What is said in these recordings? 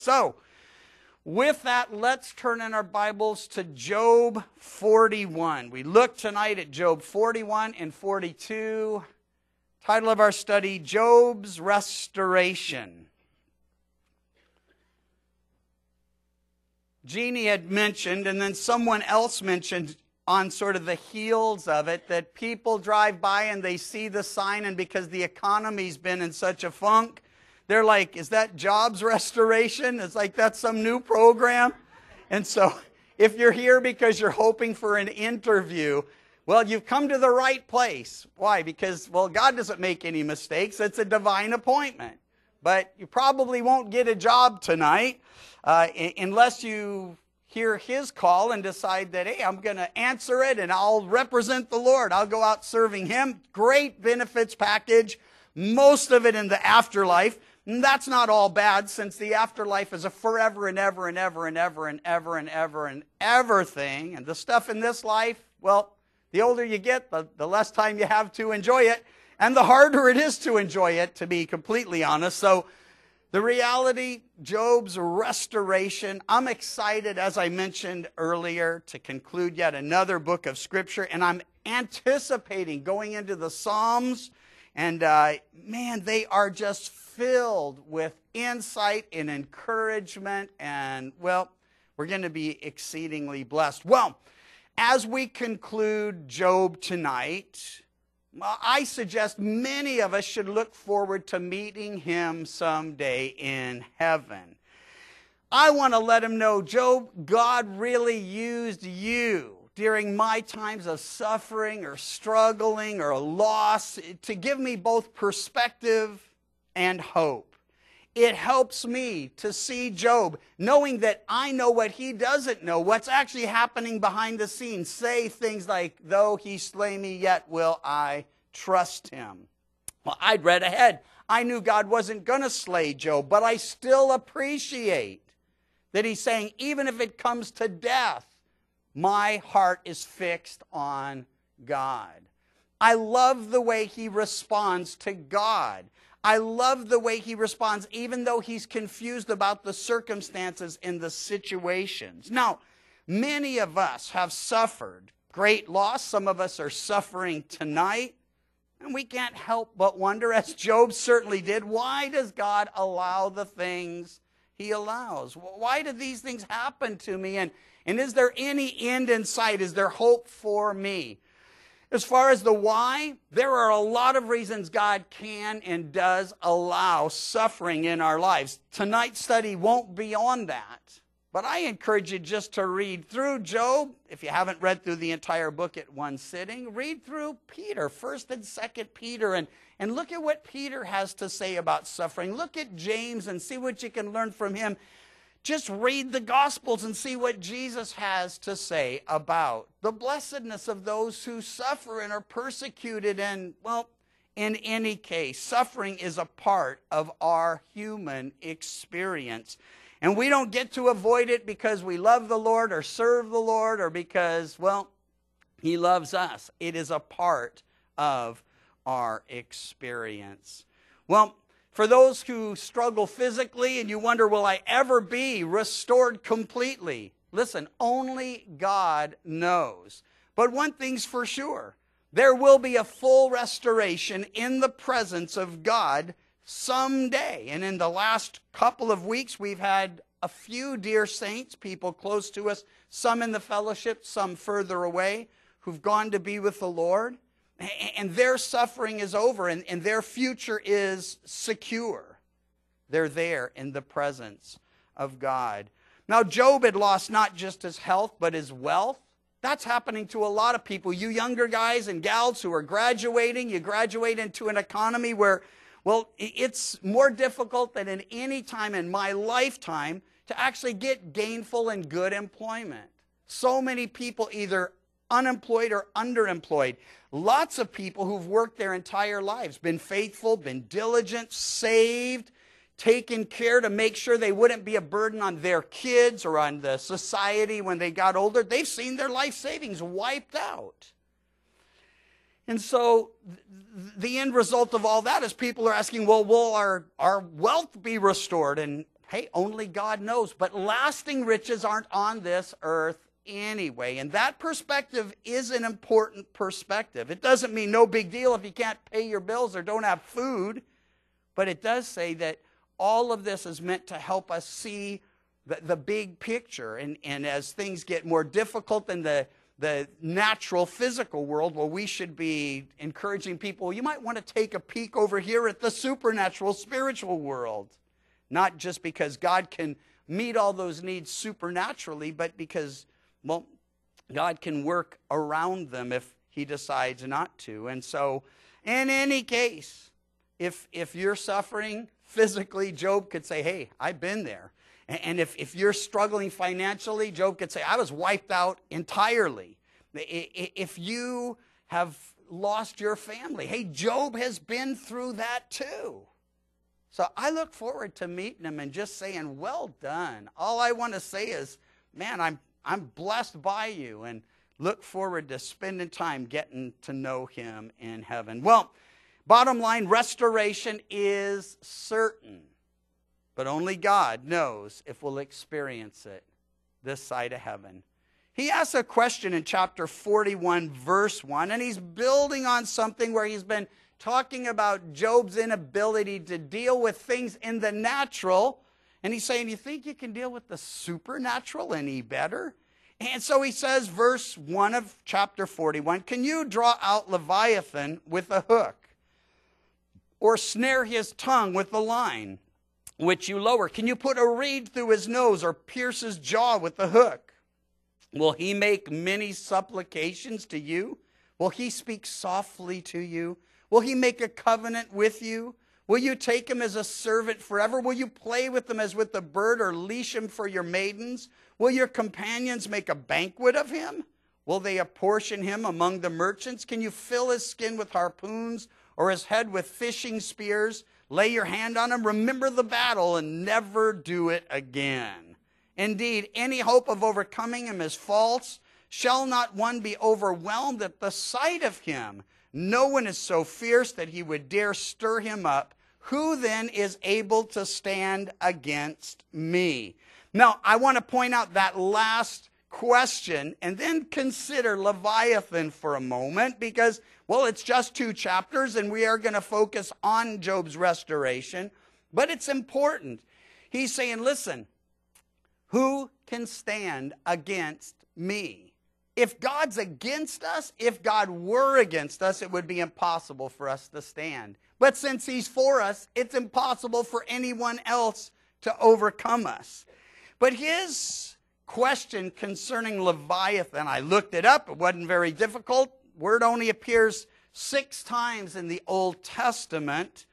So, with that, let's turn in our Bibles to Job 41. We look tonight at Job 41 and 42. Title of our study, Job's Restoration. Jeannie had mentioned, and then someone else mentioned on sort of the heels of it, that people drive by and they see the sign, and because the economy's been in such a funk, they're like, is that Job's Restoration? It's like that's some new program. And so if you're here because you're hoping for an interview, well, you've come to the right place. Why? Because, well, God doesn't make any mistakes. It's a divine appointment. But you probably won't get a job tonight unless you hear His call and decide that, hey, I'm going to answer it and I'll represent the Lord. I'll go out serving Him. Great benefits package, most of it in the afterlife. And that's not all bad, since the afterlife is a forever and ever and ever and ever and ever and ever and ever thing. And the stuff in this life, well, the older you get, the less time you have to enjoy it. And the harder it is to enjoy it, to be completely honest. So the reality, Job's restoration. I'm excited, as I mentioned earlier, to conclude yet another book of Scripture. And I'm anticipating going into the Psalms. And man, they are just filled with insight and encouragement. And, well, we're going to be exceedingly blessed. Well, as we conclude Job tonight, I suggest many of us should look forward to meeting him someday in heaven. I want to let him know, Job, God really used you during my times of suffering or struggling or loss to give me both perspective and hope. It helps me to see Job, knowing that I know what he doesn't know, what's actually happening behind the scenes. Say things like, though he slay me, yet will I trust him. Well, I'd read ahead. I knew God wasn't going to slay Job, but I still appreciate that he's saying, even if it comes to death, my heart is fixed on God. I love the way he responds to God. I love the way he responds, even though he's confused about the circumstances and the situations. Now, many of us have suffered great loss. Some of us are suffering tonight. And we can't help but wonder, as Job certainly did, why does God allow the things he allows? Why do these things happen to me? And is there any end in sight? Is there hope for me? As far as the why, there are a lot of reasons God can and does allow suffering in our lives. Tonight's study won't be on that. But I encourage you just to read through Job. If you haven't read through the entire book at one sitting, read through Peter, 1st and 2nd Peter, and look at what Peter has to say about suffering. Look at James and see what you can learn from him. Just read the Gospels and see what Jesus has to say about the blessedness of those who suffer and are persecuted. And, well, in any case, suffering is a part of our human experience. And we don't get to avoid it because we love the Lord or serve the Lord or because, well, He loves us. It is a part of our experience. Well, for those who struggle physically and you wonder, will I ever be restored completely? Listen, only God knows. But one thing's for sure. There will be a full restoration in the presence of God someday. And in the last couple of weeks, we've had a few dear saints, people close to us, some in the fellowship, some further away, who've gone to be with the Lord. And their suffering is over, and their future is secure. They're there in the presence of God. Now, Job had lost not just his health, but his wealth. That's happening to a lot of people. You younger guys and gals who are graduating, you graduate into an economy where, well, it's more difficult than in any time in my lifetime to actually get gainful and good employment. So many people either unemployed or underemployed. Lots of people who've worked their entire lives, been faithful, been diligent, saved, taken care to make sure they wouldn't be a burden on their kids or on the society when they got older. They've seen their life savings wiped out. And so the end result of all that is people are asking, well, will our wealth be restored? And hey, only God knows. But lasting riches aren't on this earth anyway. And that perspective is an important perspective. It doesn't mean no big deal if you can't pay your bills or don't have food. But it does say that all of this is meant to help us see the big picture. And as things get more difficult in the natural physical world, well, we should be encouraging people, you might want to take a peek over here at the supernatural spiritual world. Not just because God can meet all those needs supernaturally, but because, well, God can work around them if he decides not to. And so, in any case, if you're suffering physically, Job could say, hey, I've been there. And if you're struggling financially, Job could say, I was wiped out entirely. If you have lost your family, hey, Job has been through that too. So I look forward to meeting him and just saying, well done. All I want to say is, man, I'm blessed by you, and look forward to spending time getting to know him in heaven. Well, bottom line, restoration is certain. But only God knows if we'll experience it this side of heaven. He asks a question in chapter 41, verse 1, and he's building on something where he's been talking about Job's inability to deal with things in the natural. And he's saying, you think you can deal with the supernatural any better? And so he says, verse 1 of chapter 41, can you draw out Leviathan with a hook, or snare his tongue with a line, which you lower? Can you put a reed through his nose, or pierce his jaw with a hook? Will he make many supplications to you? Will he speak softly to you? Will he make a covenant with you? Will you take him as a servant forever? Will you play with him as with a bird, or leash him for your maidens? Will your companions make a banquet of him? Will they apportion him among the merchants? Can you fill his skin with harpoons, or his head with fishing spears? Lay your hand on him, remember the battle, and never do it again. Indeed, any hope of overcoming him is false. Shall not one be overwhelmed at the sight of him? No one is so fierce that he would dare stir him up. Who then is able to stand against me? Now, I want to point out that last question and then consider Leviathan for a moment, because, well, it's just 2 chapters and we are going to focus on Job's restoration, but it's important. He's saying, listen, who can stand against me? If God's against us, if God were against us, it would be impossible for us to stand. But since he's for us, it's impossible for anyone else to overcome us. But his question concerning Leviathan, I looked it up. It wasn't very difficult. Word only appears 6 times in the Old Testament.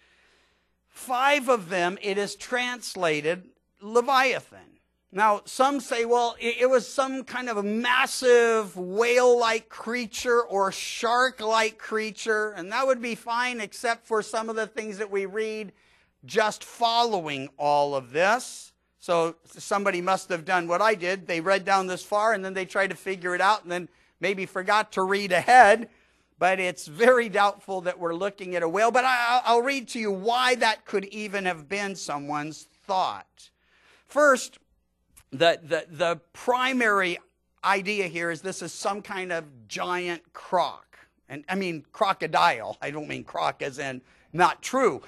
5 of them, it is translated Leviathan. Now, some say, well, it was some kind of a massive whale-like creature or shark-like creature, and that would be fine except for some of the things that we read just following all of this. So somebody must have done what I did. They read down this far, and then they tried to figure it out, and then maybe forgot to read ahead. But it's very doubtful that we're looking at a whale. But I'll read to you why that could even have been someone's thought. First, the primary idea here is this is some kind of giant croc. And I mean crocodile. I don't mean croc as in not true.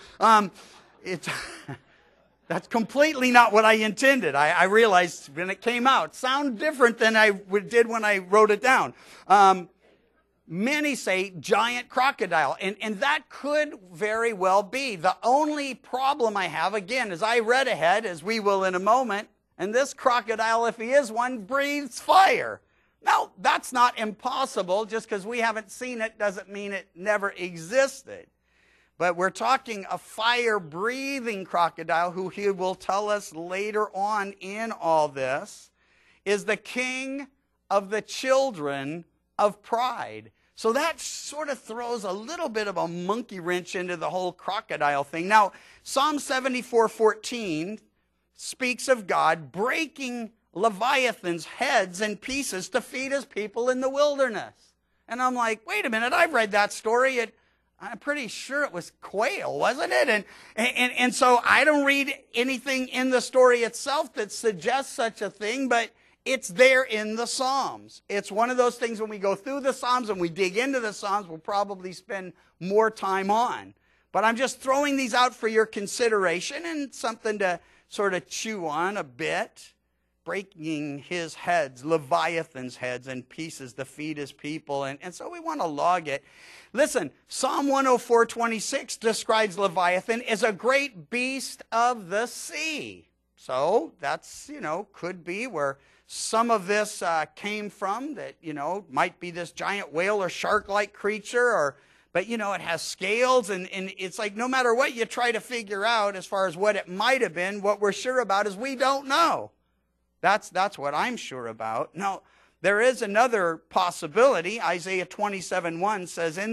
That's completely not what I intended. I realized when it came out. It sounded different than I did when I wrote it down. Many say giant crocodile, and that could very well be. The only problem I have, again, as I read ahead, as we will in a moment, and this crocodile, if he is one, breathes fire. Now, that's not impossible. Just because we haven't seen it doesn't mean it never existed. But we're talking a fire-breathing crocodile who he will tell us later on in all this is the king of the children of pride. So that sort of throws a little bit of a monkey wrench into the whole crocodile thing. Now, Psalm 74:14 speaks of God breaking Leviathan's heads in pieces to feed his people in the wilderness. And I'm like, wait a minute, I've read that story. I'm pretty sure it was quail, wasn't it? And so I don't read anything in the story itself that suggests such a thing, but it's there in the Psalms. It's one of those things when we go through the Psalms and we dig into the Psalms, we'll probably spend more time on. But I'm just throwing these out for your consideration and something to sort of chew on a bit. Breaking his heads, Leviathan's heads in pieces to feed his people. And so we want to log it. Listen, Psalm 104:26 describes Leviathan as a great beast of the sea. So that's, could be where some of this came from, that, might be this giant whale or shark-like creature, but it has scales, and it's like no matter what you try to figure out as far as what it might have been, what we're sure about is we don't know. That's what I'm sure about. Now, there is another possibility. Isaiah 27:1 says, in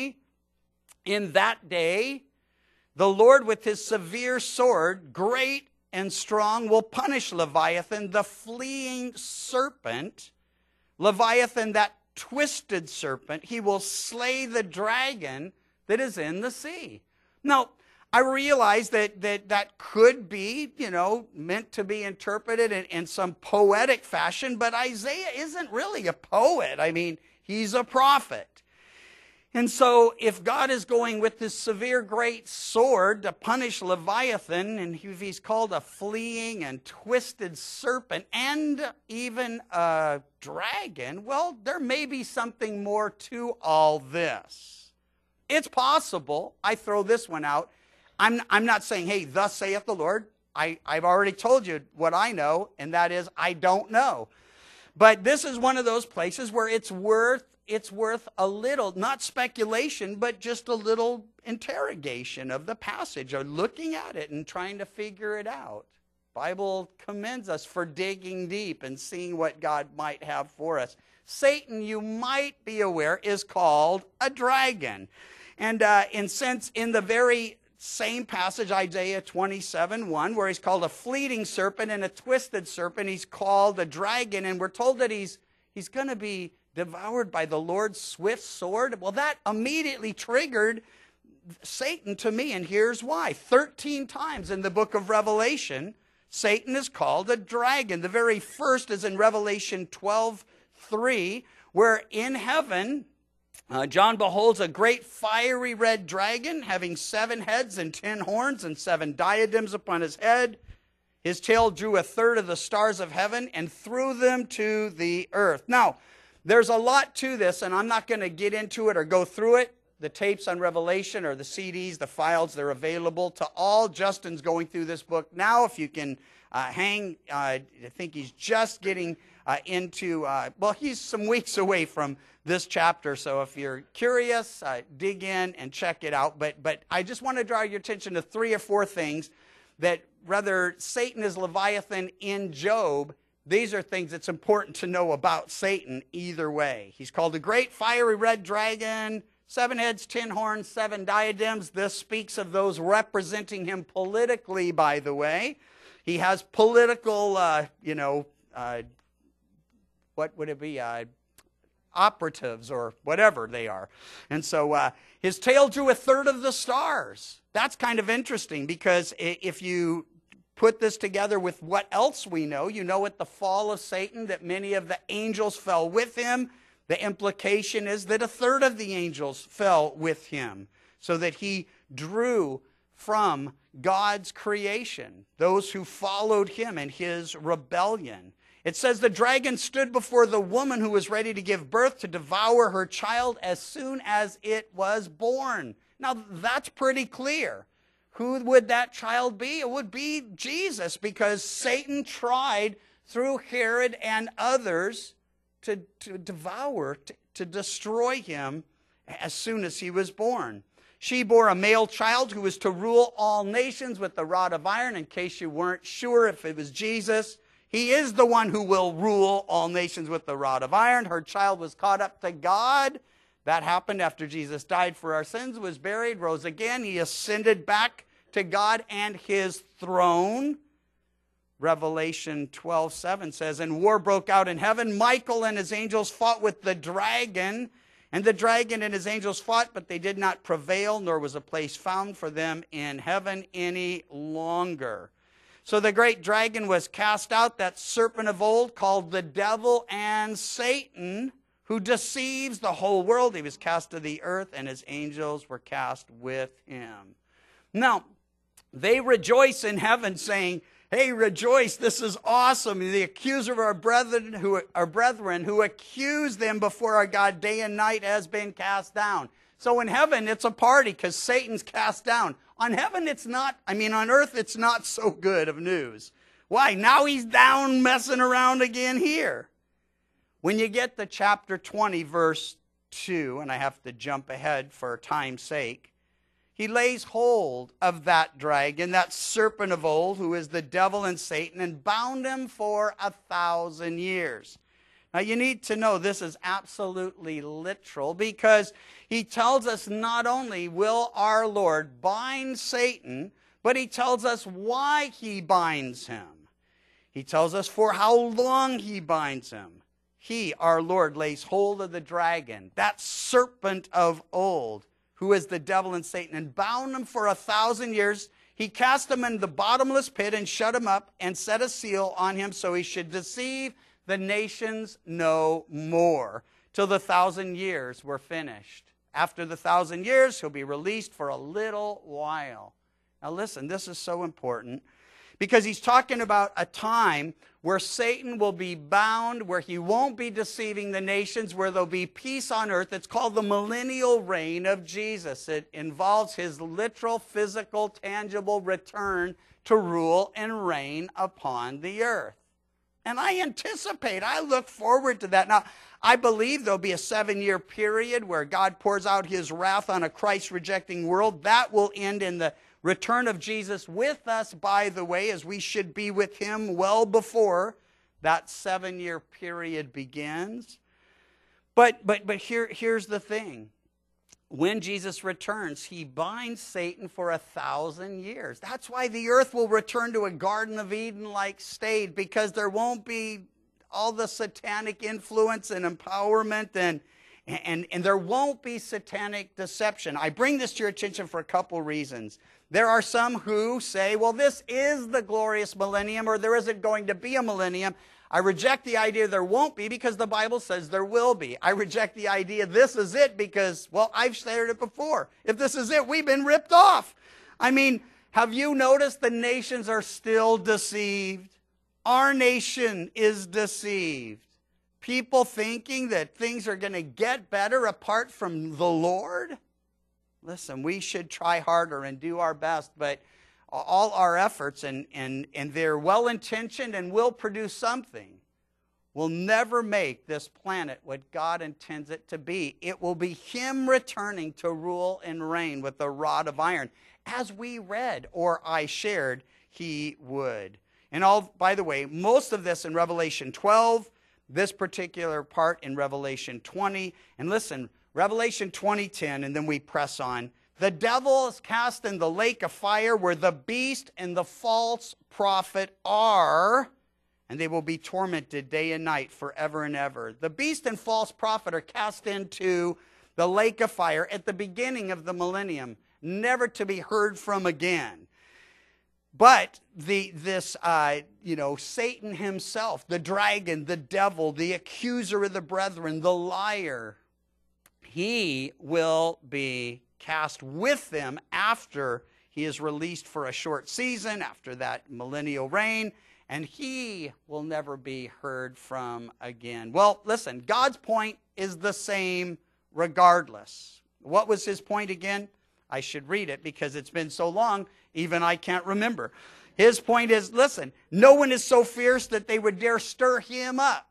that day, the Lord with his severe sword, great and strong, will punish Leviathan, the fleeing serpent. Leviathan, that twisted serpent. He will slay the dragon that is in the sea. Now, I realize that could be, meant to be interpreted in some poetic fashion, but Isaiah isn't really a poet. I mean, he's a prophet. And so if God is going with this severe great sword to punish Leviathan, and if he's called a fleeing and twisted serpent and even a dragon, well, there may be something more to all this. It's possible. I throw this one out. I'm not saying, hey, thus saith the Lord. I've already told you what I know, and that is I don't know. But this is one of those places where it's worth a little, not speculation, but just a little interrogation of the passage, or looking at it and trying to figure it out. Bible commends us for digging deep and seeing what God might have for us. Satan, you might be aware, is called a dragon. And in the very same passage, Isaiah 27:1, where he's called a fleeting serpent and a twisted serpent, he's called a dragon, and we're told that he's going to be devoured by the Lord's swift sword. Well, that immediately triggered Satan to me, and here's why. 13 times in the book of Revelation, Satan is called a dragon. The very first is in Revelation 12:3, where in heaven, John beholds a great fiery red dragon having 7 heads and 10 horns and 7 diadems upon his head. His tail drew a third of the stars of heaven and threw them to the earth. Now, there's a lot to this, and I'm not going to get into it or go through it. The tapes on Revelation or the CDs, the files, they're available to all. Justin's going through this book now. If you can hang, I think he's just getting he's some weeks away from this chapter, so if you're curious, dig in and check it out. But I just want to draw your attention to 3 or 4 things that, whether Satan is Leviathan in Job, these are things that's important to know about Satan either way. He's called a great fiery red dragon, 7 heads, 10 horns, 7 diadems. This speaks of those representing him politically, by the way. He has political, what would it be? Operatives or whatever they are. And so his tail drew a third of the stars. That's kind of interesting, because if you put this together with what else we know, at the fall of Satan that many of the angels fell with him. The implication is that a third of the angels fell with him, so that he drew from God's creation those who followed him in his rebellion. It says the dragon stood before the woman who was ready to give birth to devour her child as soon as it was born. Now, that's pretty clear. Who would that child be? It would be Jesus, because Satan tried through Herod and others to devour, to destroy him as soon as he was born. She bore a male child who was to rule all nations with the rod of iron. In case you weren't sure if it was Jesus, he is the one who will rule all nations with the rod of iron. Her child was caught up to God. That happened after Jesus died for our sins, was buried, rose again. He ascended back to God and his throne. Revelation 12:7 says, and war broke out in heaven. Michael and his angels fought with the dragon, And the dragon and his angels fought, but they did not prevail, nor was a place found for them in heaven any longer. So the great dragon was cast out, that serpent of old, called the devil and Satan, who deceives the whole world. He was cast to the earth, and his angels were cast with him. Now, they rejoice in heaven, saying, hey, rejoice, this is awesome. The accuser of our brethren who accuse them before our God day and night has been cast down. So in heaven, it's a party because Satan's cast down. On heaven, on earth, it's not so good of news. Why? Now he's down messing around again here. When you get to chapter 20, verse 2, and I have to jump ahead for time's sake, he lays hold of that dragon, that serpent of old, who is the devil and Satan, and bound him for 1,000 years. Now, you need to know this is absolutely literal, because he tells us not only will our Lord bind Satan, but he tells us why he binds him. He tells us for how long he binds him. He, our Lord, lays hold of the dragon, that serpent of old, who is the devil and Satan, and bound him for 1,000 years. He cast him in the bottomless pit and shut him up and set a seal on him so he should deceive the nations no more till the 1,000 years were finished. After the 1,000 years, he'll be released for a little while. Now listen, this is so important, because he's talking about a time where Satan will be bound, where he won't be deceiving the nations, where there'll be peace on earth. It's called the millennial reign of Jesus. It involves his literal, physical, tangible return to rule and reign upon the earth. And I look forward to that. Now, I believe there'll be a 7-year period where God pours out his wrath on a Christ-rejecting world. That will end in the return of Jesus with us, by the way, as we should be with him well before that 7-year period begins. But here's the thing. When Jesus returns, he binds Satan for 1,000 years. That's why the earth will return to a Garden of Eden-like state, because there won't be all the satanic influence and empowerment, and there won't be satanic deception. I bring this to your attention for a couple reasons. There are some who say, well, this is the glorious millennium, or there isn't going to be a millennium. I reject the idea there won't be, because the Bible says there will be. I reject the idea this is it because, well, I've shared it before. If this is it, we've been ripped off. I mean, have you noticed the nations are still deceived? Our nation is deceived. People thinking that things are going to get better apart from the Lord? Listen, we should try harder and do our best, but all our efforts, and they're well-intentioned and will produce something, will never make this planet what God intends it to be. It will be him returning to rule and reign with a rod of iron, as we read, or I shared, he would. And by the way, most of this in Revelation 12, this particular part in Revelation 20. And listen, Revelation 20:10, and then we press on. The devil is cast in the lake of fire where the beast and the false prophet are, and they will be tormented day and night forever and ever. The beast and false prophet are cast into the lake of fire at the beginning of the millennium, never to be heard from again. But Satan himself, the dragon, the devil, the accuser of the brethren, the liar, he will be cast with them after he is released for a short season, after that millennial reign, and he will never be heard from again. Well, listen, God's point is the same regardless. What was his point again? I should read it because it's been so long, even I can't remember. His point is, listen, no one is so fierce that they would dare stir him up.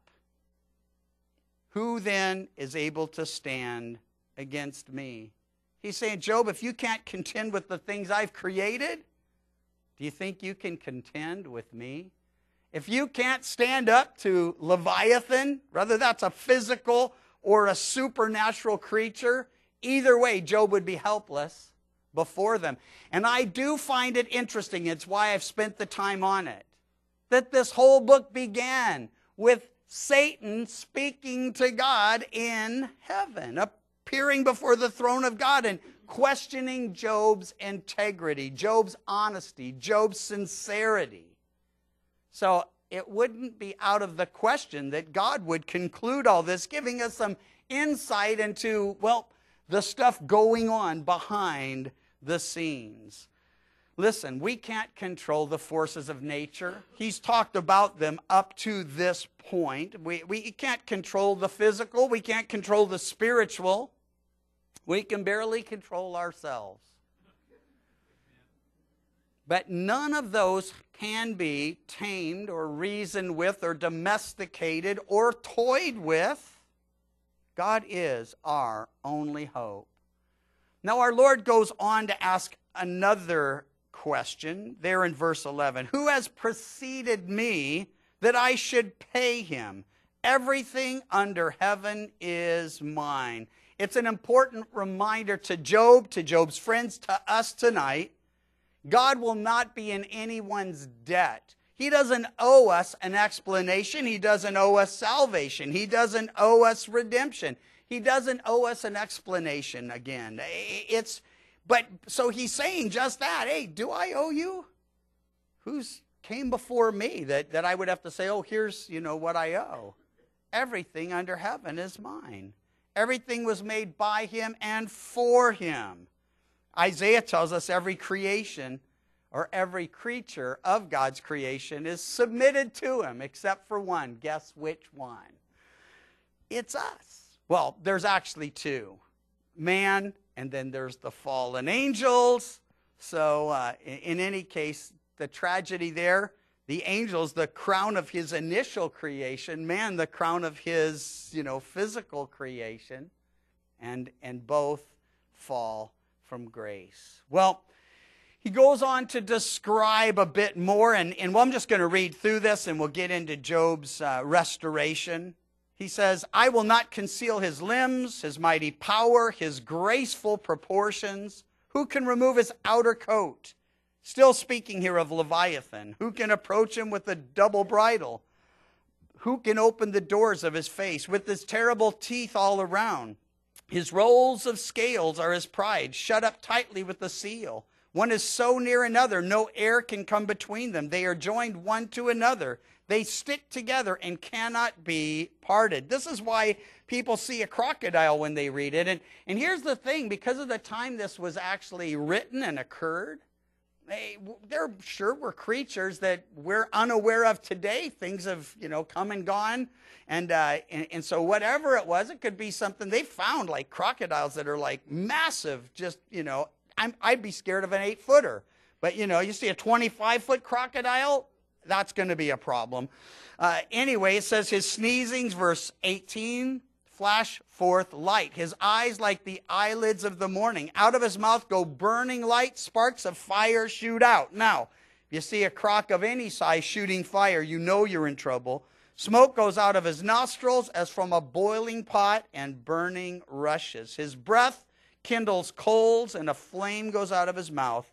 Who then is able to stand against me? He's saying, Job, if you can't contend with the things I've created, do you think you can contend with me? If you can't stand up to Leviathan, whether that's a physical or a supernatural creature, either way, Job would be helpless before them. And I do find it interesting, it's why I've spent the time on it, that this whole book began with Satan speaking to God in heaven, a appearing before the throne of God and questioning Job's integrity, Job's honesty, Job's sincerity. So it wouldn't be out of the question that God would conclude all this, giving us some insight into, well, the stuff going on behind the scenes. Listen, we can't control the forces of nature. He's talked about them up to this point. We can't control the physical. We can't control the spiritual. We can barely control ourselves. But none of those can be tamed or reasoned with or domesticated or toyed with. God is our only hope. Now our Lord goes on to ask another question there in verse 11. Who has preceded me that I should pay him? Everything under heaven is mine. It's an important reminder to Job, to Job's friends, to us tonight. God will not be in anyone's debt. He doesn't owe us an explanation. He doesn't owe us salvation. He doesn't owe us redemption. He doesn't owe us an explanation again. So he's saying just that. Hey, do I owe you? Who's came before me that I would have to say, oh, here's, what I owe. Everything under heaven is mine. Everything was made by him and for him. Isaiah tells us every creation or every creature of God's creation is submitted to him except for one. Guess which one? It's us. Well, there's actually two. Man, and then there's the fallen angels. So in any case, the tragedy there, the angels, the crown of his initial creation, man, the crown of his, physical creation, and both fall from grace. Well, he goes on to describe a bit more, and I'm just going to read through this, and we'll get into Job's restoration. He says, I will not conceal his limbs, his mighty power, his graceful proportions. Who can remove his outer coat? Still speaking here of Leviathan. Who can approach him with a double bridle? Who can open the doors of his face with his terrible teeth all around? His rolls of scales are his pride, shut up tightly with a seal. One is so near another, no air can come between them. They are joined one to another. They stick together and cannot be parted. This is why people see a crocodile when they read it. And here's the thing, because of the time this was actually written and occurred, there sure were creatures that we're unaware of today. Things have, come and gone. And so whatever it was, it could be something they found, like crocodiles that are like massive, just, I'd be scared of an 8-footer. But, you see a 25-foot crocodile, that's going to be a problem. Anyway, it says his sneezings, verse 18, flash forth light. His eyes like the eyelids of the morning. Out of his mouth go burning light. Sparks of fire shoot out. Now, if you see a croc of any size shooting fire, you know you're in trouble. Smoke goes out of his nostrils as from a boiling pot, and burning rushes. His breath kindles coals, and a flame goes out of his mouth.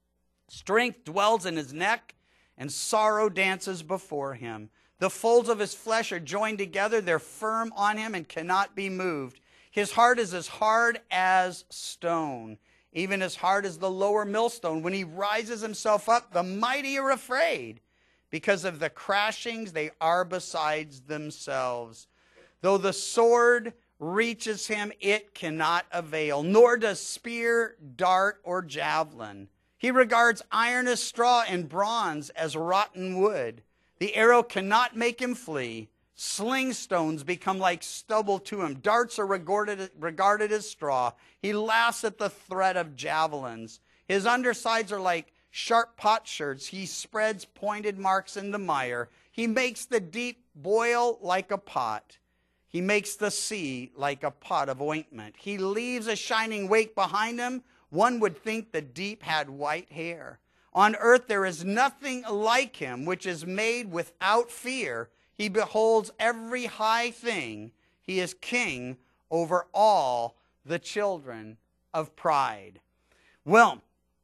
Strength dwells in his neck, and sorrow dances before him. The folds of his flesh are joined together. They're firm on him and cannot be moved. His heart is as hard as stone, even as hard as the lower millstone. When he rises himself up, the mighty are afraid. Because of the crashings, they are besides themselves. Though the sword reaches him, it cannot avail, nor does spear, dart, or javelin. He regards iron as straw and bronze as rotten wood. The arrow cannot make him flee. Sling stones become like stubble to him. Darts are regarded as straw. He laughs at the threat of javelins. His undersides are like sharp potsherds. He spreads pointed marks in the mire. He makes the deep boil like a pot. He makes the sea like a pot of ointment. He leaves a shining wake behind him. One would think the deep had white hair. On earth there is nothing like him, which is made without fear. He beholds every high thing. He is king over all the children of pride. Well,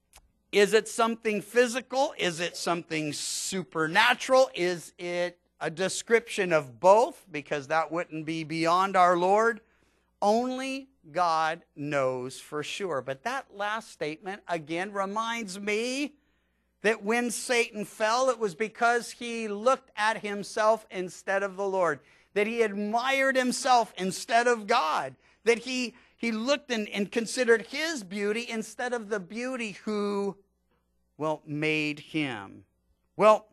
is it something physical? Is it something supernatural? Is it a description of both? Because that wouldn't be beyond our Lord. Only God knows for sure. But that last statement, again, reminds me that when Satan fell, it was because he looked at himself instead of the Lord, that he admired himself instead of God, that he looked and considered his beauty instead of the beauty who, well, made him. Well,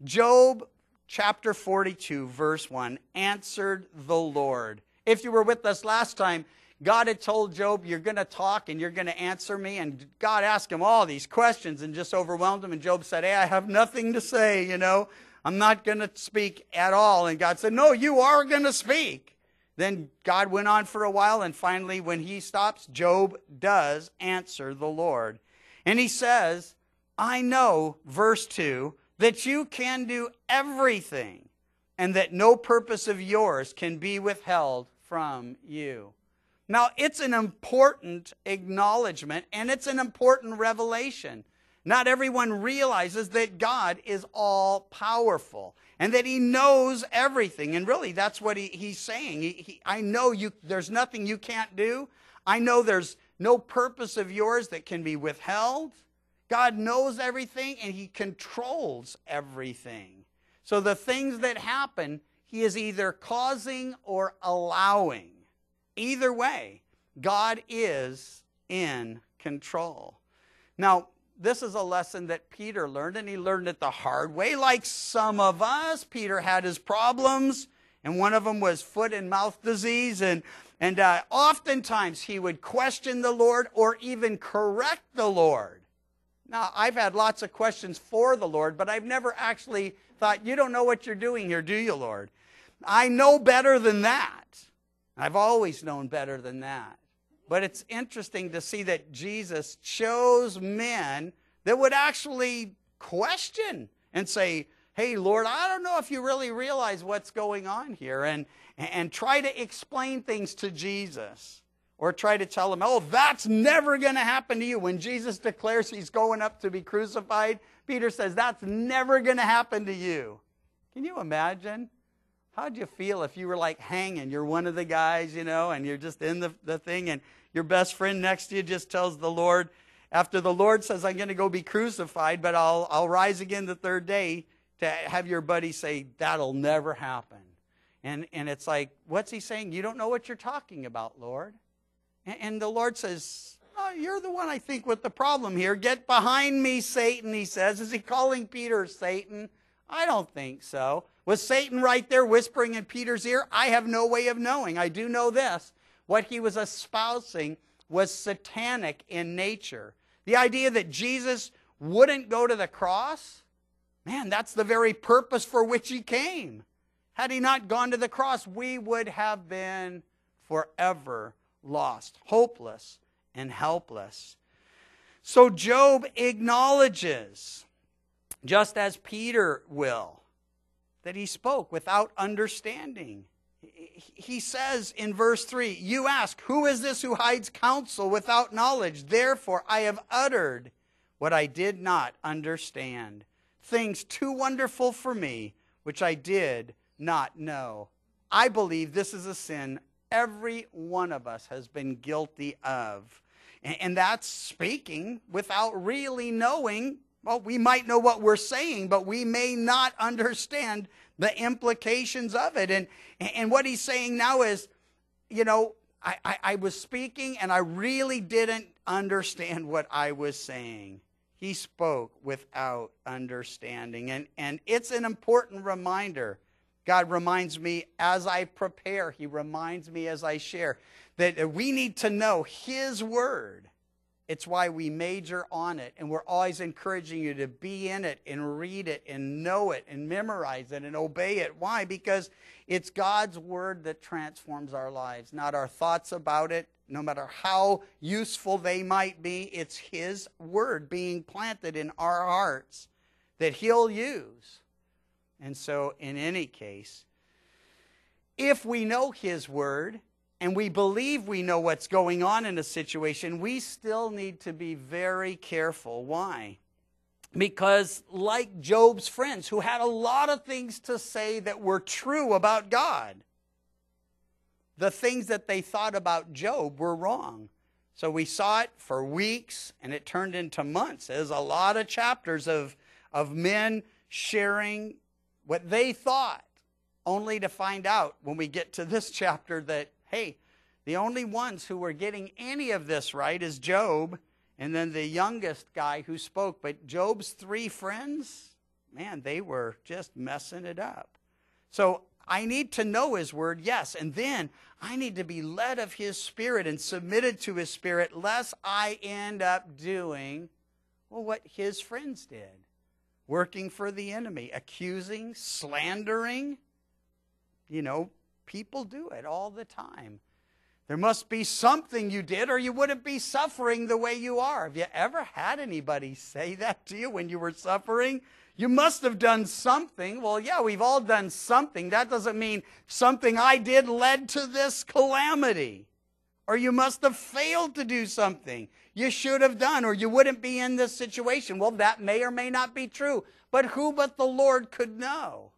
Job chapter 42, verse 1, answered the Lord. If you were with us last time, God had told Job, you're going to talk and you're going to answer me. And God asked him all these questions and just overwhelmed him. And Job said, hey, I have nothing to say, you know. I'm not going to speak at all. And God said, no, you are going to speak. Then God went on for a while. And finally, when he stops, Job does answer the Lord. And he says, I know, verse 2, that you can do everything and that no purpose of yours can be withheld from you. Now, it's an important acknowledgement and it's an important revelation. Not everyone realizes that God is all powerful and that he knows everything. And really, that's what he's saying. I know there's nothing you can't do. I know there's no purpose of yours that can be withheld. God knows everything and he controls everything. So the things that happen, he is either causing or allowing. Either way, God is in control. Now, this is a lesson that Peter learned, and he learned it the hard way. Like some of us, Peter had his problems, and one of them was foot and mouth disease. And oftentimes he would question the Lord or even correct the Lord. Now, I've had lots of questions for the Lord, but I've never actually thought, you don't know what you're doing here, do you, Lord? I know better than that. I've always known better than that. But it's interesting to see that Jesus chose men that would actually question and say, hey, Lord, I don't know if you really realize what's going on here, and try to explain things to Jesus or try to tell him, oh, that's never going to happen to you. When Jesus declares he's going up to be crucified, Peter says, that's never going to happen to you. Can you imagine? How'd you feel if you were like hanging? You're one of the guys, you know, and you're just in the thing, and your best friend next to you just tells the Lord, after the Lord says, I'm going to go be crucified, but I'll rise again the third day, to have your buddy say, that'll never happen. And it's like, what's he saying? You don't know what you're talking about, Lord. And the Lord says, oh, you're the one, I think, with the problem here. Get behind me, Satan, he says. Is he calling Peter Satan? I don't think so. Was Satan right there whispering in Peter's ear? I have no way of knowing. I do know this. What he was espousing was satanic in nature. The idea that Jesus wouldn't go to the cross, man, that's the very purpose for which he came. Had he not gone to the cross, we would have been forever lost, hopeless and helpless. So Job acknowledges, just as Peter will, that he spoke without understanding. He says in verse 3, you ask, who is this who hides counsel without knowledge? Therefore I have uttered what I did not understand, things too wonderful for me, which I did not know. I believe this is a sin every one of us has been guilty of. And that's speaking without really knowing. Well, we might know what we're saying, but we may not understand the implications of it. And what he's saying now is, you know, I was speaking and I really didn't understand what I was saying. He spoke without understanding. And it's an important reminder. God reminds me as I prepare. He reminds me as I share that we need to know his word. It's why we major on it, and we're always encouraging you to be in it and read it and know it and memorize it and obey it. Why? Because it's God's word that transforms our lives, not our thoughts about it, no matter how useful they might be. It's his word being planted in our hearts that he'll use. And so, in any case, if we know his word, and we believe we know what's going on in a situation, we still need to be very careful. Why? Because like Job's friends, who had a lot of things to say that were true about God, the things that they thought about Job were wrong. So we saw it for weeks, and it turned into months. There's a lot of chapters of men sharing what they thought, only to find out when we get to this chapter that, hey, the only ones who were getting any of this right is Job, and then the youngest guy who spoke. But Job's 3 friends, man, they were just messing it up. So I need to know his word, yes, and then I need to be led of his Spirit and submitted to his Spirit, lest I end up doing, well, what his friends did. Working for the enemy, accusing, slandering. You know, people do it all the time. There must be something you did or you wouldn't be suffering the way you are. Have you ever had anybody say that to you when you were suffering? You must have done something. Well, yeah, we've all done something. That doesn't mean something I did led to this calamity. Or you must have failed to do something you should have done, or you wouldn't be in this situation. Well, that may or may not be true. But who but the Lord could know?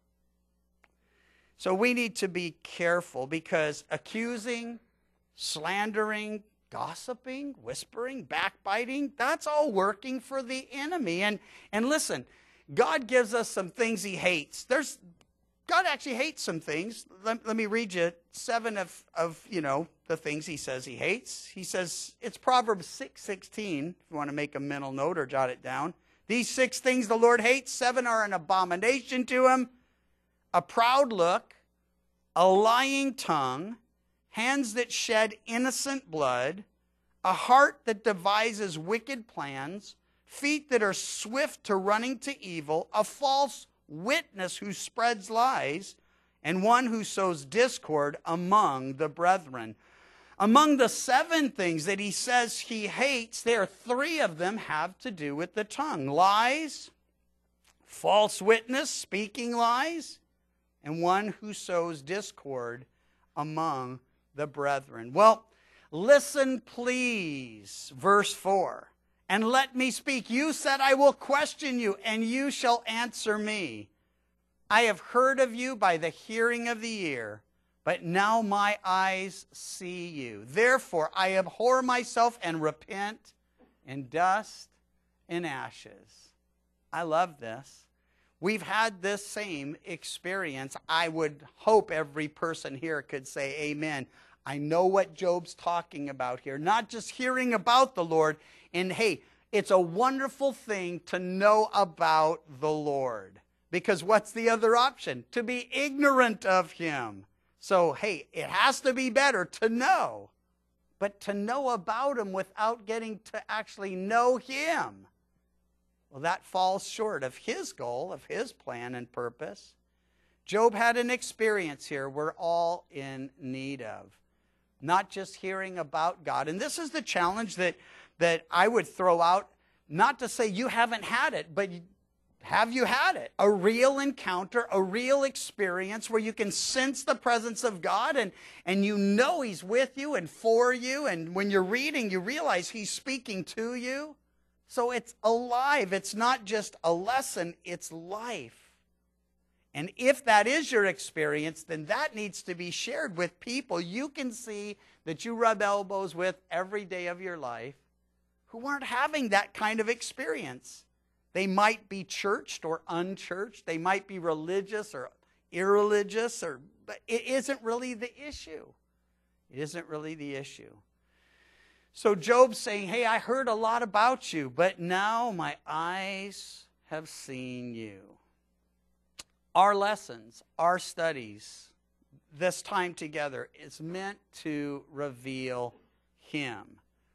So we need to be careful, because accusing, slandering, gossiping, whispering, backbiting, that's all working for the enemy. And listen, God gives us some things he hates. God actually hates some things. Let me read you 7 of the things he says he hates. He says, it's Proverbs 6:16, if you want to make a mental note or jot it down. These 6 things the Lord hates, 7 are an abomination to him: a proud look, a lying tongue, hands that shed innocent blood, a heart that devises wicked plans, feet that are swift to running to evil, a false witness who spreads lies, and one who sows discord among the brethren. Among the 7 things that he says he hates, there are 3 of them have to do with the tongue: lies, false witness, speaking lies, and one who sows discord among the brethren. Well, listen please, verse 4. And let me speak. You said, I will question you, and you shall answer me. I have heard of you by the hearing of the ear, but now my eyes see you. Therefore I abhor myself and repent in dust and ashes. I love this. We've had this same experience. I would hope every person here could say amen. I know what Job's talking about here. Not just hearing about the Lord. And hey, it's a wonderful thing to know about the Lord. Because what's the other option? To be ignorant of him. So hey, it has to be better to know. But to know about him without getting to actually know him, well, that falls short of his goal, of his plan and purpose. Job had an experience here we're all in need of. Not just hearing about God. And this is the challenge that I would throw out, not to say you haven't had it, but have you had it? A real encounter, a real experience where you can sense the presence of God and you know he's with you and for you. And when you're reading, you realize he's speaking to you. So it's alive. It's not just a lesson, it's life. And if that is your experience, then that needs to be shared with people you can see that you rub elbows with every day of your life who aren't having that kind of experience. They might be churched or unchurched. They might be religious or irreligious, but it isn't really the issue. It isn't really the issue. So Job's saying, hey, I heard a lot about you, but now my eyes have seen you. Our lessons, our studies, this time together is meant to reveal him.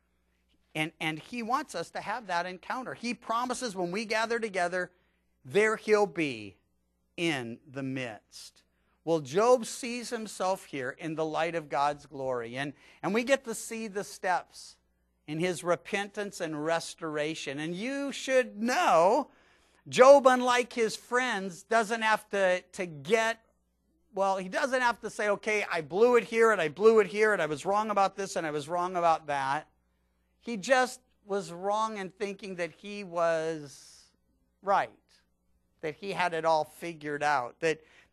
And he wants us to have that encounter. He promises when we gather together, there he'll be in the midst. Well, Job sees himself here in the light of God's glory. And we get to see the steps in his repentance and restoration. And you should know, Job, unlike his friends, doesn't have to get, well, he doesn't have to say, okay, I blew it here and I blew it here and I was wrong about this and I was wrong about that. He just was wrong in thinking that he was right, that he had it all figured out, that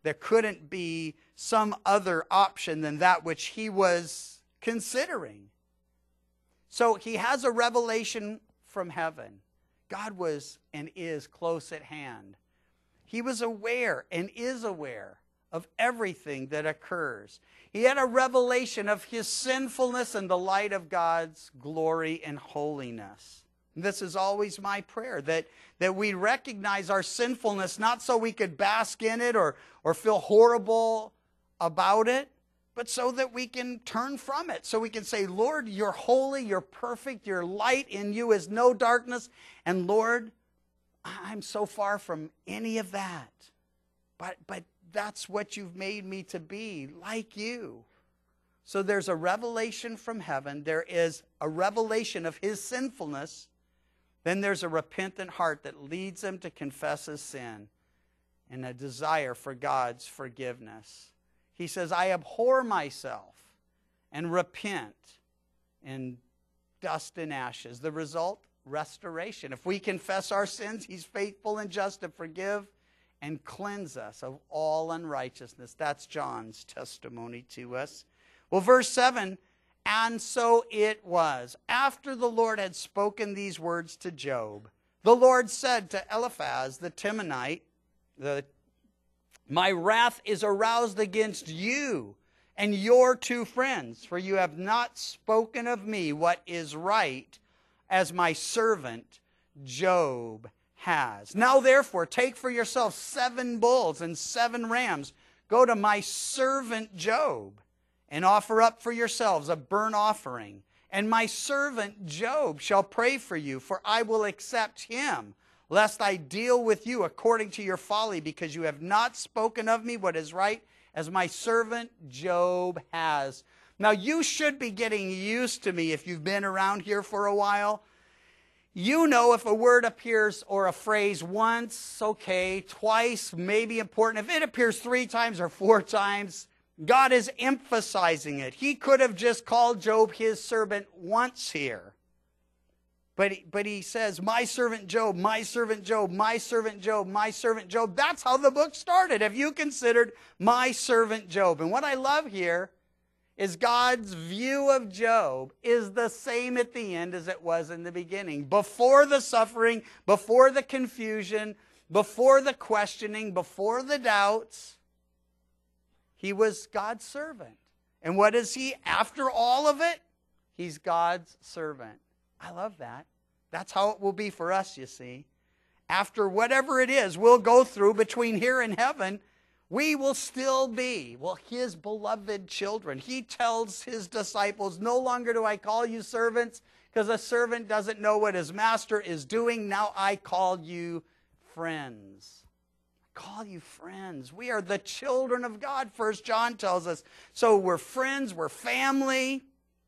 there couldn't be some other option than that which he was considering. So he has a revelation from heaven. God was and is close at hand. He was aware and is aware of everything that occurs. He had a revelation of his sinfulness in the light of God's glory and holiness. This is always my prayer, that we recognize our sinfulness, not so we could bask in it or feel horrible about it, but so that we can turn from it. So we can say, Lord, you're holy, you're perfect, your light in you is no darkness. And Lord, I'm so far from any of that. But that's what you've made me to be, like you. So there's a revelation from heaven. There is a revelation of his sinfulness. Then there's a repentant heart that leads him to confess his sin and a desire for God's forgiveness. He says, I abhor myself and repent in dust and ashes. The result, restoration. If we confess our sins, he's faithful and just to forgive and cleanse us of all unrighteousness. That's John's testimony to us. Well, verse 7, and so it was. After the Lord had spoken these words to Job, the Lord said to Eliphaz the Temanite, my wrath is aroused against you and your 2 friends, for you have not spoken of me what is right, as my servant Job has. Now therefore, take for yourself 7 bulls and 7 rams. Go to my servant Job and offer up for yourselves a burnt offering. And my servant Job shall pray for you, for I will accept him, lest I deal with you according to your folly, because you have not spoken of me what is right, as my servant Job has. Now, you should be getting used to me if you've been around here for a while. You know if a word appears or a phrase once, okay, twice, maybe important. If it appears 3 times or 4 times, God is emphasizing it. He could have just called Job his servant once here. But he says, my servant Job, my servant Job, my servant Job, my servant Job. That's how the book started. Have you considered my servant Job? And what I love here is God's view of Job is the same at the end as it was in the beginning. Before the suffering, before the confusion, before the questioning, before the doubts, he was God's servant. And what is he after all of it? He's God's servant. I love that. That's how it will be for us, you see. After whatever it is we'll go through between here and heaven, we will still be, his beloved children. He tells his disciples, no longer do I call you servants, because a servant doesn't know what his master is doing. Now I call you friends. I call you friends. We are the children of God, 1 John tells us. So we're friends, we're family,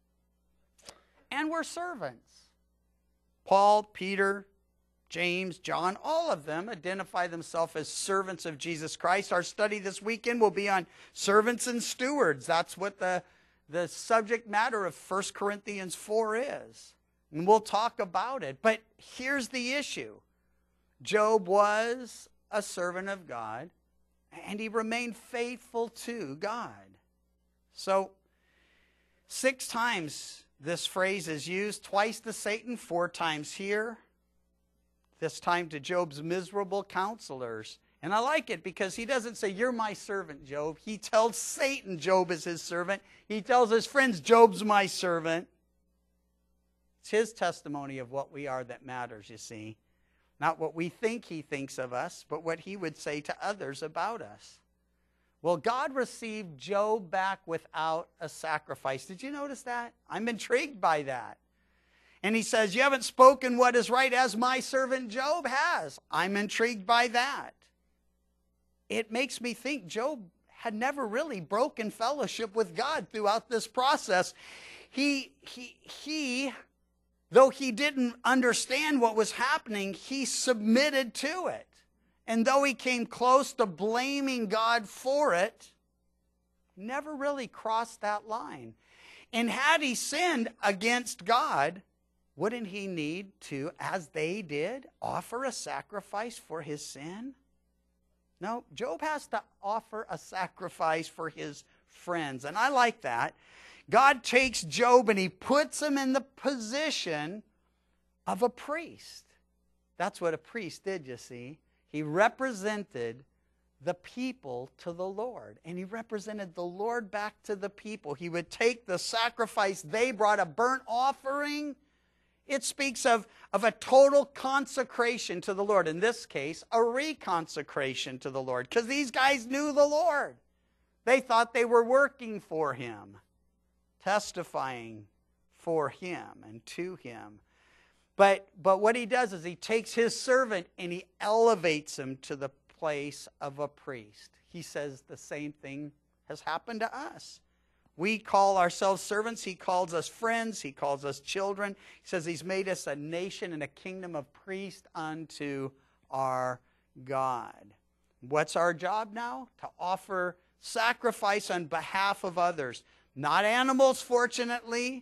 and we're servants. Paul, Peter, James, John, all of them identify themselves as servants of Jesus Christ. Our study this weekend will be on servants and stewards. That's what the subject matter of 1 Corinthians 4 is. And we'll talk about it. But here's the issue. Job was a servant of God, and he remained faithful to God. So 6 times this phrase is used, twice to Satan, 4 times here. This time to Job's miserable counselors. And I like it because he doesn't say, you're my servant, Job. He tells Satan Job is his servant. He tells his friends, Job's my servant. It's his testimony of what we are that matters, you see. Not what we think he thinks of us, but what he would say to others about us. Well, God received Job back without a sacrifice. Did you notice that? I'm intrigued by that. And he says, you haven't spoken what is right as my servant Job has. I'm intrigued by that. It makes me think Job had never really broken fellowship with God throughout this process. Though he didn't understand what was happening, he submitted to it. And though he came close to blaming God for it, never really crossed that line. And had he sinned against God, wouldn't he need to, as they did, offer a sacrifice for his sin? No, Job has to offer a sacrifice for his friends. And I like that. God takes Job and he puts him in the position of a priest. That's what a priest did, you see. He represented the people to the Lord. And he represented the Lord back to the people. He would take the sacrifice they brought, a burnt offering. It speaks of a total consecration to the Lord. In this case, a reconsecration to the Lord. Because these guys knew the Lord. They thought they were working for him, testifying for him and to him. But what he does is he takes his servant and he elevates him to the place of a priest. He says the same thing has happened to us. We call ourselves servants. He calls us friends. He calls us children. He says he's made us a nation and a kingdom of priests unto our God. What's our job now? To offer sacrifice on behalf of others. Not animals, fortunately.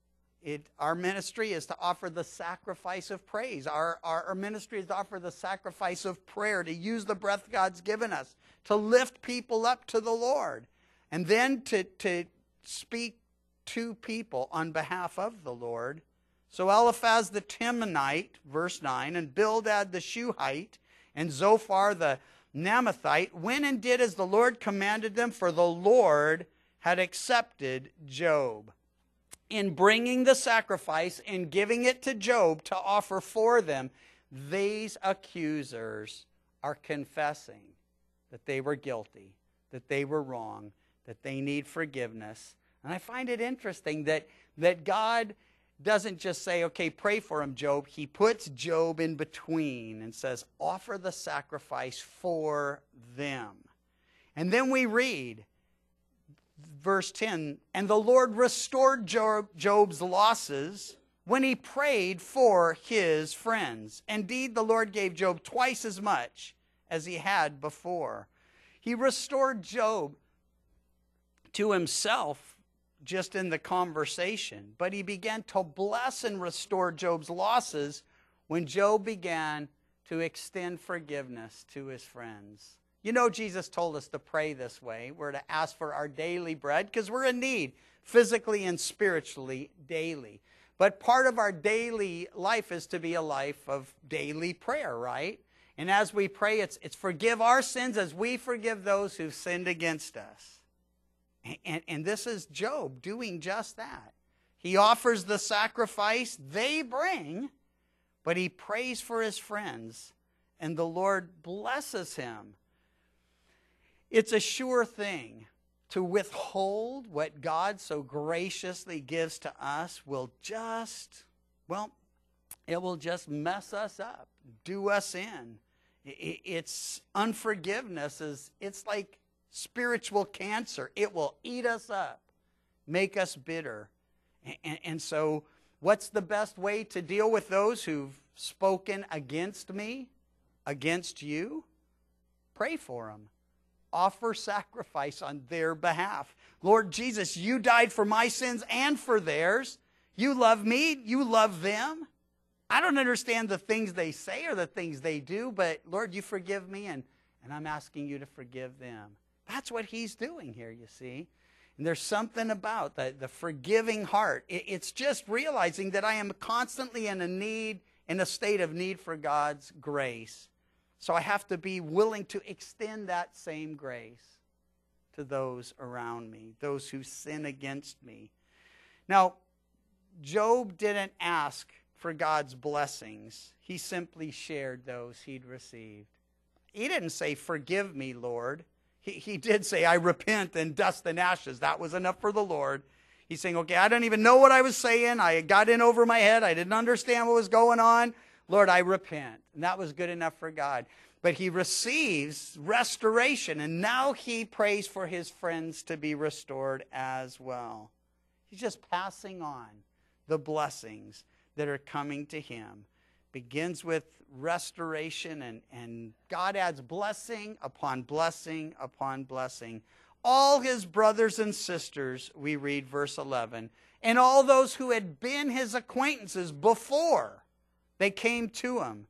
Our ministry is to offer the sacrifice of praise. Our ministry is to offer the sacrifice of prayer, to use the breath God's given us, to lift people up to the Lord, and then to speak to people on behalf of the Lord. So Eliphaz the Temanite, verse 9, and Bildad the Shuhite, and Zophar the Naamathite went and did as the Lord commanded them, for the Lord had accepted Job. In bringing the sacrifice and giving it to Job to offer for them, these accusers are confessing that they were guilty, that they were wrong, that they need forgiveness. And I find it interesting that God doesn't just say, okay, pray for him, Job. He puts Job in between and says, offer the sacrifice for them. And then we read, verse 10, and the Lord restored Job's losses when he prayed for his friends. Indeed, the Lord gave Job twice as much as he had before. He restored Job to himself just in the conversation, but he began to bless and restore Job's losses when Job began to extend forgiveness to his friends. You know, Jesus told us to pray this way. We're to ask for our daily bread because we're in need, physically and spiritually, daily. But part of our daily life is to be a life of daily prayer, right? And as we pray, it's forgive our sins as we forgive those who've sinned against us. And this is Job doing just that. He offers the sacrifice they bring, but he prays for his friends, and the Lord blesses him. It's a sure thing to withhold what God so graciously gives to us will just, it will just mess us up, do us in. It's unforgiveness it's like spiritual cancer. It will eat us up, make us bitter. And so what's the best way to deal with those who've spoken against me, against you? Pray for them. Offer sacrifice on their behalf. Lord Jesus, you died for my sins and for theirs. You love me. You love them. I don't understand the things they say or the things they do, but Lord, you forgive me, and I'm asking you to forgive them. That's what he's doing here, you see. And there's something about the forgiving heart. It's just realizing that I am constantly in a state of need for God's grace. So I have to be willing to extend that same grace to those around me, those who sin against me. Now, Job didn't ask for God's blessings. He simply shared those he'd received. He didn't say, forgive me, Lord. He did say, I repent in dust and ashes. That was enough for the Lord. He's saying, okay, I don't even know what I was saying. I got in over my head. I didn't understand what was going on. Lord, I repent. And that was good enough for God. But he receives restoration, and now he prays for his friends to be restored as well. He's just passing on the blessings that are coming to him. Begins with restoration, and God adds blessing upon blessing upon blessing. All his brothers and sisters, we read verse 11, and all those who had been his acquaintances before they came to him,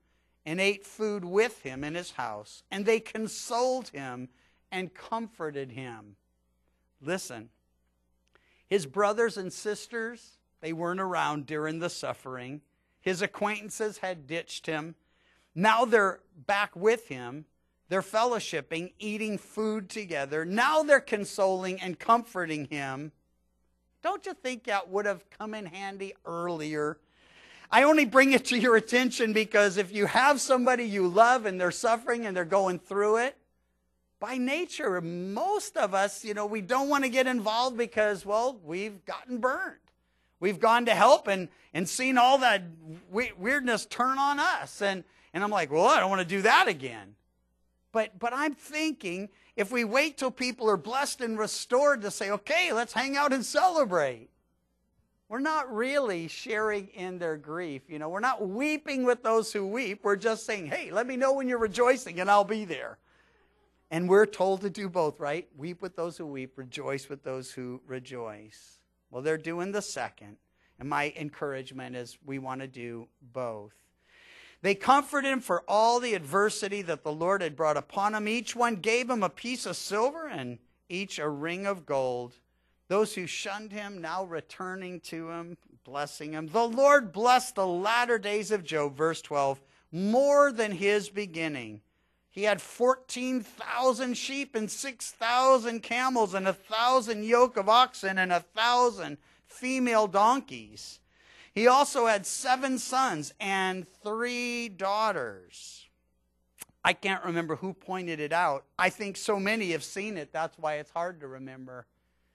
and ate food with him in his house, and they consoled him and comforted him. Listen, his brothers and sisters, they weren't around during the suffering. His acquaintances had ditched him. Now they're back with him. They're fellowshipping, eating food together. Now they're consoling and comforting him. Don't you think that would have come in handy earlier? I only bring it to your attention because if you have somebody you love and they're suffering and they're going through it, by nature, most of us, we don't want to get involved because, well, we've gotten burned. We've gone to help and seen all that weirdness turn on us. And I'm like, well, I don't want to do that again. But I'm thinking, if we wait till people are blessed and restored to say, okay, let's hang out and celebrate, we're not really sharing in their grief. We're not weeping with those who weep. We're just saying, hey, let me know when you're rejoicing and I'll be there. And we're told to do both, right? Weep with those who weep, rejoice with those who rejoice. Well, they're doing the second. And my encouragement is we want to do both. They comforted him for all the adversity that the Lord had brought upon him. Each one gave him a piece of silver and each a ring of gold. Those who shunned him now returning to him, blessing him. The Lord blessed the latter days of Job, verse 12, more than his beginning. He had 14,000 sheep and 6,000 camels and 1,000 yoke of oxen and 1,000 female donkeys. He also had 7 sons and 3 daughters. I can't remember who pointed it out. I think so many have seen it. That's why it's hard to remember.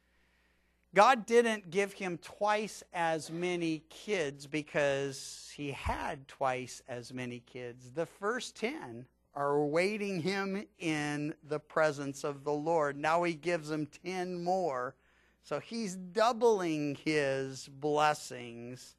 God didn't give him twice as many kids because he had twice as many kids. The first 10 are awaiting him in the presence of the Lord. Now he gives him 10 more. So he's doubling his blessings.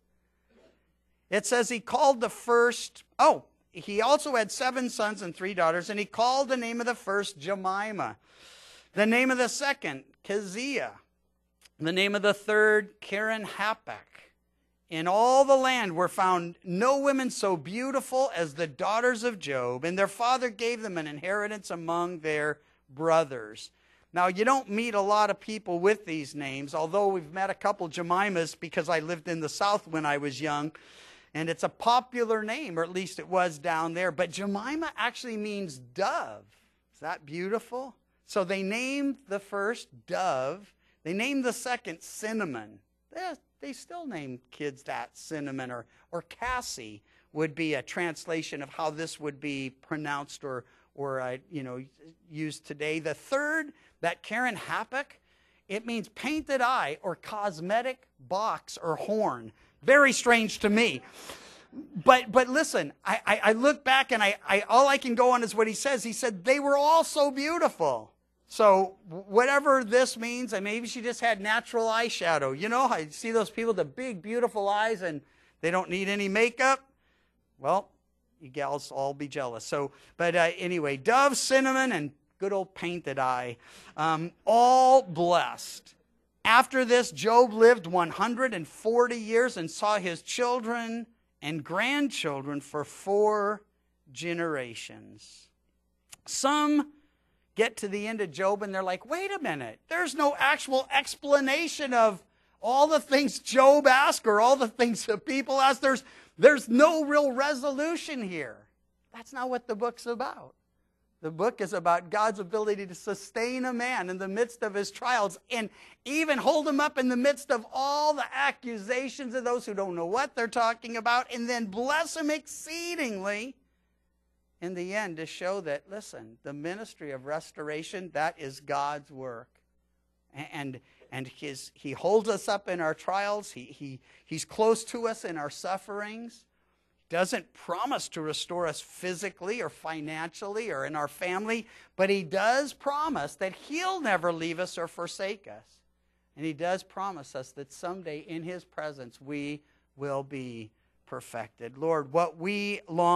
It says he called the first, he also had 7 sons and 3 daughters, and he called the name of the first Jemimah, the name of the second Keziah, the name of the third Keren-Happuch. In all the land were found no women so beautiful as the daughters of Job, and their father gave them an inheritance among their brothers. Now, you don't meet a lot of people with these names, although we've met a couple Jemimahs because I lived in the South when I was young, and it's a popular name, or at least it was down there. But Jemimah actually means dove. Is that beautiful? So they named the first Dove. They named the second Cinnamon. They still name kids that, Cinnamon, or Cassie would be a translation of how this would be pronounced or used today. The third, that Keren-Happuch, it means painted eye or cosmetic box or horn. Very strange to me. But listen, I look back and all I can go on is what he says. He said they were all so beautiful. So whatever this means, and maybe she just had natural eyeshadow. I see those people with the big, beautiful eyes and they don't need any makeup. Well, you gals all be jealous. But anyway, Dove, Cinnamon, and good old painted eye, all blessed. After this, Job lived 140 years and saw his children and grandchildren for 4 generations. Some get to the end of Job and they're like, wait a minute, there's no actual explanation of all the things Job asked or all the things that people ask. There's no real resolution here. That's not what the book's about. The book is about God's ability to sustain a man in the midst of his trials and even hold him up in the midst of all the accusations of those who don't know what they're talking about, and then bless him exceedingly in the end to show that, listen, the ministry of restoration, that is God's work. And he holds us up in our trials. He's close to us in our sufferings. Doesn't promise to restore us physically or financially or in our family, but he does promise that he'll never leave us or forsake us. And he does promise us that someday in his presence we will be perfected. Lord, what we long